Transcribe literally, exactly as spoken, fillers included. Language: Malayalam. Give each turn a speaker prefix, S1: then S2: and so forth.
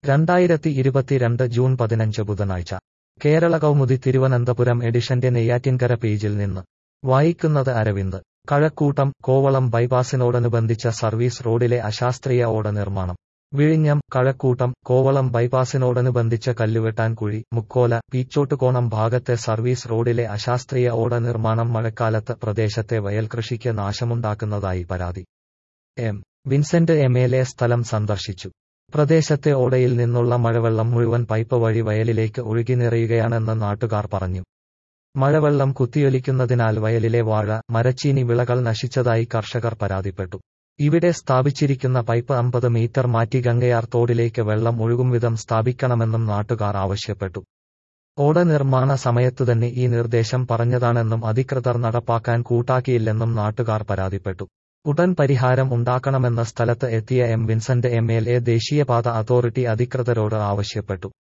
S1: രണ്ടായിരത്തി ഇരുപത്തിരണ്ട് ജൂൺ പതിനഞ്ച് ബുധനാഴ്ച കേരള കൗമുദി തിരുവനന്തപുരം എഡിഷന്റെ നെയ്യാറ്റിൻകര പേജിൽ നിന്ന് വായിക്കുന്നത് അരവിന്ദ്. കഴക്കൂട്ടം കോവളം ബൈപ്പാസിനോടനുബന്ധിച്ച സർവീസ് റോഡിലെ അശാസ്ത്രീയ ഓട നിർമ്മാണം. വിഴിഞ്ഞം കഴക്കൂട്ടം കോവളം ബൈപ്പാസിനോടനുബന്ധിച്ച കല്ലുവെട്ടാൻ കുഴി മുക്കോല പീച്ചോട്ടുകോണം ഭാഗത്തെ സർവീസ് റോഡിലെ അശാസ്ത്രീയ ഓട നിർമ്മാണം മഴക്കാലത്ത് പ്രദേശത്തെ വയൽകൃഷിക്ക് നാശമുണ്ടാക്കുന്നതായി പരാതി. M Vincent M L A സ്ഥലം സന്ദർശിച്ചു. പ്രദേശത്തെ ഓടയിൽ നിന്നുള്ള മഴവെള്ളം മുഴുവൻ പൈപ്പ് വഴി വയലിലേക്ക് ഒഴുകി നിറയുകയാണെന്ന് നാട്ടുകാർ പറഞ്ഞു. മഴവെള്ളം കുത്തിയൊലിക്കുന്നതിനാൽ വയലിലെ വാഴ മരച്ചീനി വിളകൾ നശിച്ചതായി കർഷകർ പരാതിപ്പെട്ടു. ഇവിടെ സ്ഥാപിച്ചിരിക്കുന്ന പൈപ്പ് അമ്പത് മീറ്റർ മാറ്റി ഗംഗയാർ തോടിലേക്ക് വെള്ളം ഒഴുകുംവിധം സ്ഥാപിക്കണമെന്നും നാട്ടുകാർ ആവശ്യപ്പെട്ടു. ഓട നിർമ്മാണ സമയത്തുതന്നെ ഈ നിർദ്ദേശം പറഞ്ഞതാണെന്നും അധികൃതർ നടപ്പാക്കാൻ കൂട്ടാക്കിയില്ലെന്നും നാട്ടുകാർ പരാതിപ്പെട്ടു. ഉടൻ പരിഹാരം ഉണ്ടാക്കണമെന്ന് സ്ഥലത്ത് എത്തിയ M Vincent M L A ദേശീയപാത അതോറിറ്റി അധികൃതരോട് ആവശ്യപ്പെട്ടു.